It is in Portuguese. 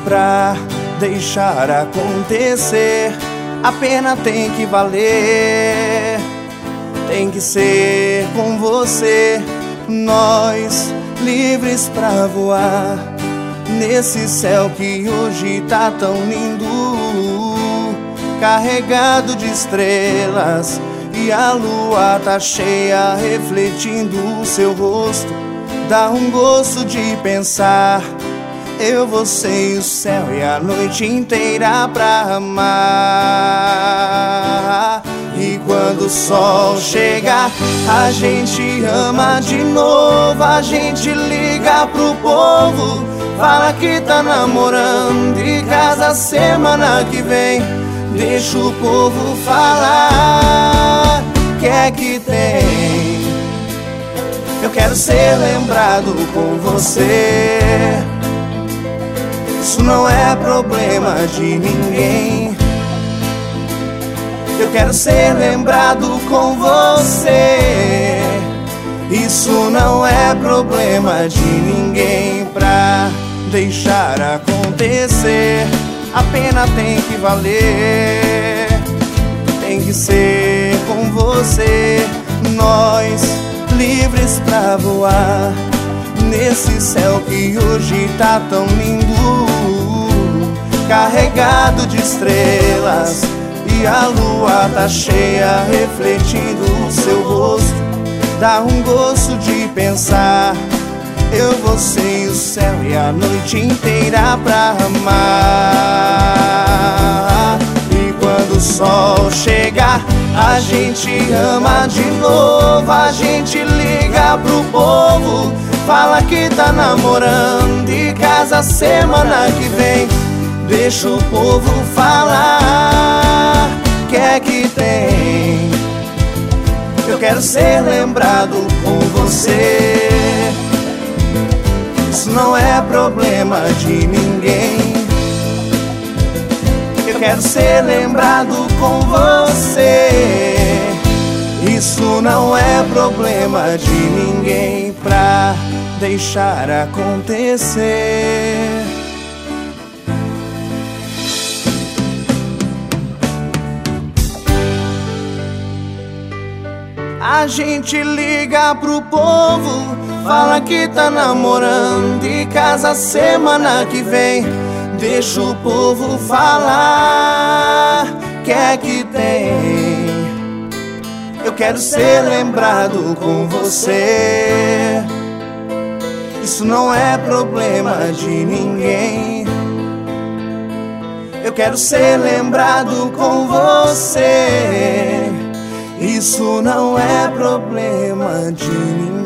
pra deixar acontecer. A pena tem que valer, tem que ser com você. Nós livres pra voar nesse céu que hoje tá tão lindo, carregado de estrelas, e a lua tá cheia refletindo o seu rosto. Dá um gosto de pensar, eu, você e o céu e a noite inteira pra amar. E quando o sol chegar, a gente ama de novo. A gente liga pro povo, fala que tá namorando e casa semana que vem. Deixa o povo falar, que é que tem? Eu quero ser lembrado com você. Isso não é problema de ninguém. Eu quero ser lembrado com você. Isso não é problema de ninguém. Pra deixar acontecer, a pena tem que valer, tem que ser com você. Nós livres pra voar nesse céu que hoje tá tão lindo, carregado de estrelas, e a lua tá cheia refletindo o seu rosto. Dá um gosto de pensar, eu, você e o céu e a noite inteira pra amar. E quando o sol chegar, a gente ama de novo. A gente liga pro povo, fala que tá namorando e casa semana que vem. Deixa o povo falar, que é que tem? Eu quero ser lembrado com você. Isso não é problema de ninguém. Eu quero ser lembrado com você. Isso não é problema de ninguém. Pra deixar acontecer. A gente liga pro povo, fala que tá namorando e casa semana que vem. Deixa o povo falar, que é que tem? Eu quero ser lembrado com você. Isso não é problema de ninguém. Eu quero ser lembrado com você. Isso não é problema de ninguém.